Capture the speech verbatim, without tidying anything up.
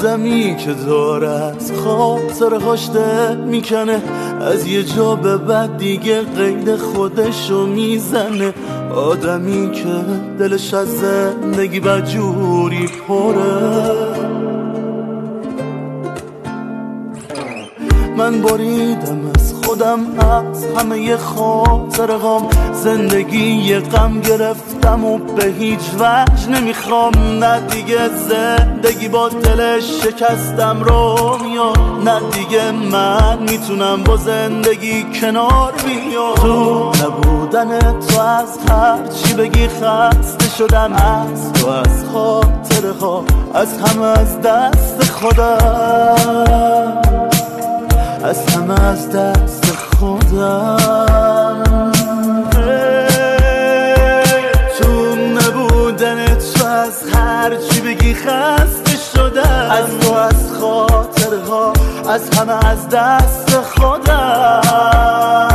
آدمی که داره از خاطرهاش دل میکنه، از یه جا به بعد دیگه قید خودشو میزنه. آدمی که دلش از زندگی بدجوری پره. من بریدم از خودم از همه خاطره هام، زندگی یه غم گرفتم و به هیچ وجه نمیخوام. نه دیگه زندگی با دلش شکستم رو میاد، نه دیگه من میتونم با زندگی کنار بیام. تو نبودن تو از هر چی بگی خسته شدم، از تو، از خاطره ها، از همه، از دست خودم، از همه، از دست خودم. تو نبودن تو از هر چی بگی خسته شدم، از تو، از خاطره ها، از همه، از دست خودم.